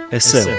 Eseu.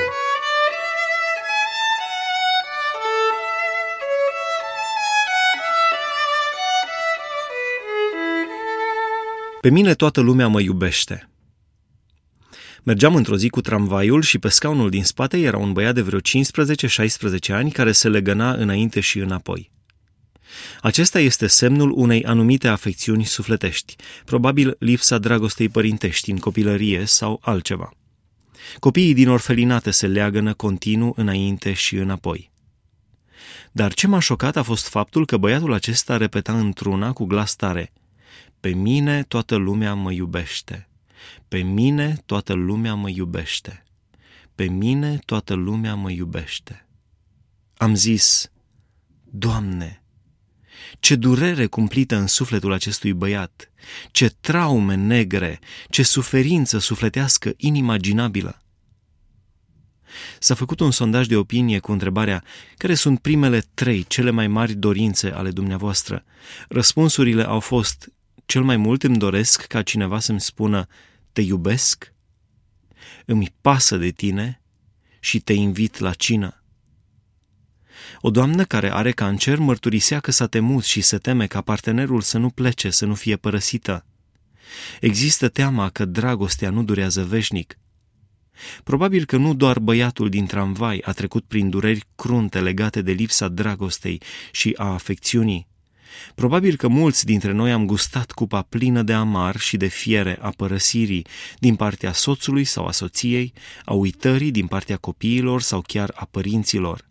Pe mine toată lumea mă iubește. Mergeam într-o zi cu tramvaiul și pe scaunul din spate era un băiat de vreo 15-16 ani care se legăna înainte și înapoi. Acesta este semnul unei anumite afecțiuni sufletești, probabil lipsa dragostei părintești în copilărie sau altceva. Copiii din orfelinate se leagănă continuu înainte și înapoi. Dar ce m-a șocat a fost faptul că băiatul acesta repeta într-una cu glas tare: "Pe mine toată lumea mă iubește. Pe mine toată lumea mă iubește. Pe mine toată lumea mă iubește." Am zis: Doamne, ce durere cumplită în sufletul acestui băiat, ce traume negre, ce suferință sufletească inimaginabilă. S-a făcut un sondaj de opinie cu întrebarea: care sunt primele 3 cele mai mari dorințe ale dumneavoastră? Răspunsurile au fost: cel mai mult îmi doresc ca cineva să-mi spună te iubesc, îmi pasă de tine și te invit la cină. O doamnă care are cancer mărturisea că s-a temut și se teme ca partenerul să nu plece, să nu fie părăsită. Există teama că dragostea nu durează veșnic. Probabil că nu doar băiatul din tramvai a trecut prin dureri crunte legate de lipsa dragostei și a afecțiunii. Probabil că mulți dintre noi am gustat cupa plină de amar și de fiere a părăsirii din partea soțului sau a soției, a uitării din partea copiilor sau chiar a părinților.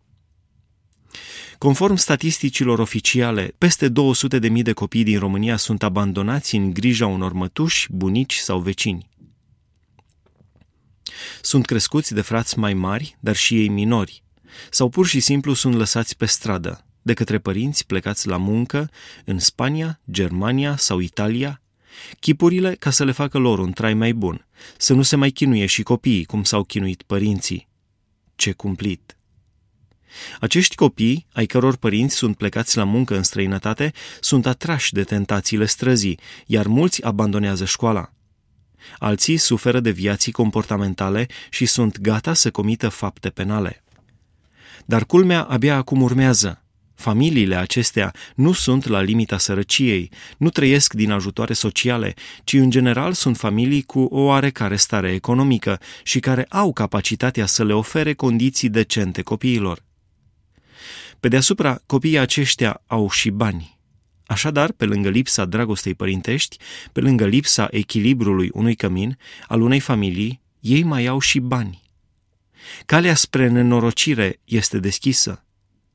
Conform statisticilor oficiale, peste 200.000 de copii din România sunt abandonați în grija unor mătuși, bunici sau vecini. Sunt crescuți de frați mai mari, dar și ei minori, sau pur și simplu sunt lăsați pe stradă, de către părinți plecați la muncă în Spania, Germania sau Italia, chipurile ca să le facă lor un trai mai bun, să nu se mai chinuie și copiii cum s-au chinuit părinții. Ce cumplit! Acești copii, ai căror părinți sunt plecați la muncă în străinătate, sunt atrași de tentațiile străzii, iar mulți abandonează școala. Alții suferă deviații comportamentale și sunt gata să comită fapte penale. Dar culmea abia acum urmează. Familiile acestea nu sunt la limita sărăciei, nu trăiesc din ajutoare sociale, ci în general sunt familii cu o oarecare stare economică și care au capacitatea să le ofere condiții decente copiilor. Pe deasupra, copiii aceștia au și bani. Așadar, pe lângă lipsa dragostei părintești, pe lângă lipsa echilibrului unui cămin, al unei familii, ei mai au și bani. Calea spre nenorocire este deschisă.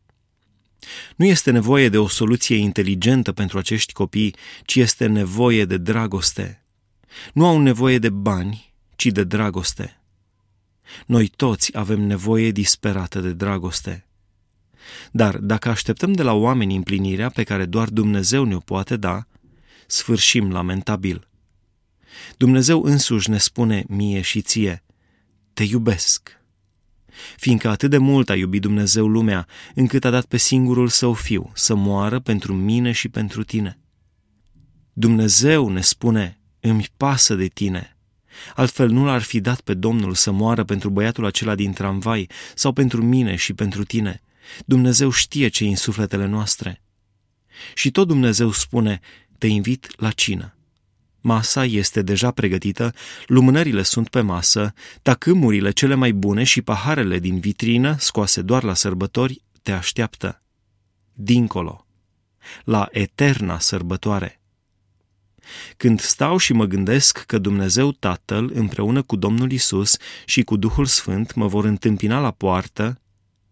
Nu este nevoie de o soluție inteligentă pentru acești copii, ci este nevoie de dragoste. Nu au nevoie de bani, ci de dragoste. Noi toți avem nevoie disperată de dragoste. Dar dacă așteptăm de la oameni împlinirea pe care doar Dumnezeu ne-o poate da, sfârșim lamentabil. Dumnezeu însuși ne spune mie și ție: te iubesc. Fiindcă atât de mult a iubit Dumnezeu lumea, încât a dat pe singurul său fiu să moară pentru mine și pentru tine. Dumnezeu ne spune: îmi pasă de tine. Altfel nu l-ar fi dat pe Domnul să moară pentru băiatul acela din tramvai sau pentru mine și pentru tine. Dumnezeu știe ce-i în sufletele noastre. Și tot Dumnezeu spune: te invit la cină. Masa este deja pregătită, lumânările sunt pe masă, tacâmurile cele mai bune și paharele din vitrină, scoase doar la sărbători, te așteaptă. Dincolo, la eterna sărbătoare. Când stau și mă gândesc că Dumnezeu Tatăl, împreună cu Domnul Iisus și cu Duhul Sfânt, mă vor întâmpina la poartă,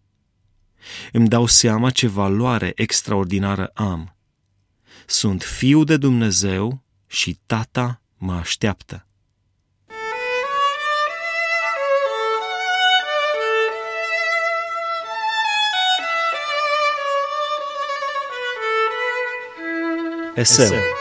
îmi dau seama ce valoare extraordinară am. Sunt fiu de Dumnezeu și Tata mă așteaptă. Eseu.